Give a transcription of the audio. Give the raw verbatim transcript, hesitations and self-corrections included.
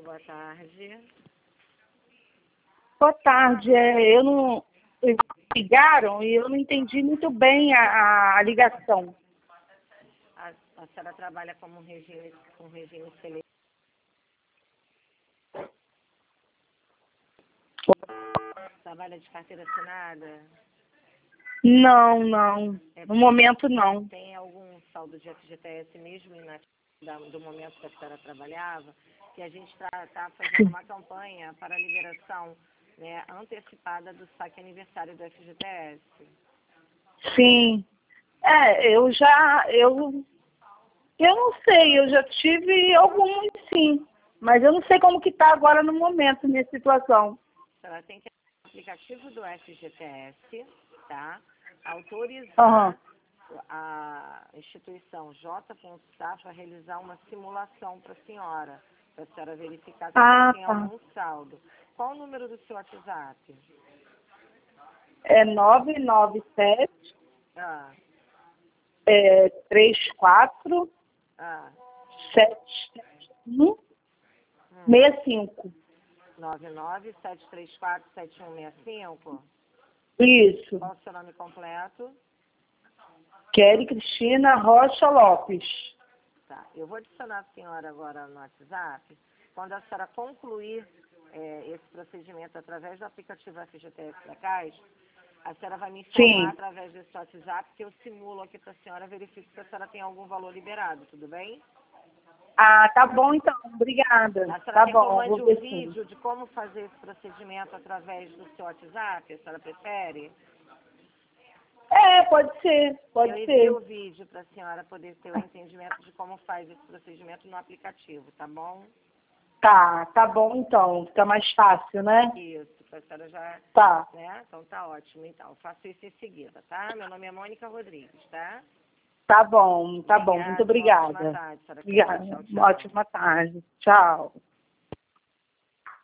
boa tarde. Boa tarde. É, eu não eles ligaram e eu não entendi muito bem a, a ligação. A, a senhora trabalha como regime, com regime seletivo? Trabalha de carteira assinada? Não, não. É, No momento, não. tem algum saldo de F G T S mesmo na, da, do momento que a senhora trabalhava? Que a gente está tá fazendo uma campanha para a liberação, né, antecipada do saque aniversário do F G T S. Sim. É, eu já... Eu, eu não sei, eu já tive alguns, sim. Mas eu não sei como que está agora no momento, minha situação. A senhora tem que ir no aplicativo do F G T S, tá? Autorizar Uhum. a instituição J S A F a realizar uma simulação para a senhora, para a senhora verificar se Ah, ela tem tá. algum saldo. Qual o número do seu WhatsApp? É nove nove sete, Ah, é, três quatro, ah, sete um, hum. seis cinco. nove nove sete três quatro sete um seis cinco. Isso. Qual o seu nome completo? Kelly Cristina Rocha Lopes. Tá. Eu vou adicionar a senhora agora no WhatsApp. Quando a senhora concluir é, esse procedimento através do aplicativo F G T S da Caixa, a senhora vai me informar Sim. através desse WhatsApp que eu simulo aqui para a senhora, verifico se a senhora tem algum valor liberado, tudo bem? Ah, tá bom então. Obrigada. A senhora Tá quer que eu bom, mande vou um ver sim. vídeo de como fazer esse procedimento através do seu WhatsApp? A senhora prefere? É, pode ser, Eu pode envio ser. o vídeo para a senhora poder ter o entendimento de como faz esse procedimento no aplicativo, tá bom? Tá, tá bom então. Fica mais fácil, né? Isso, para a senhora já... Tá, Né? Então tá ótimo, então. Faço isso em seguida, tá? Meu nome é Mônica Rodrigues, tá? tá bom, tá bom. Muito Obrigada, uma ótima obrigada. tarde, senhora Kelly. Obrigada. Tchau, Uma tchau. ótima tarde. Tchau.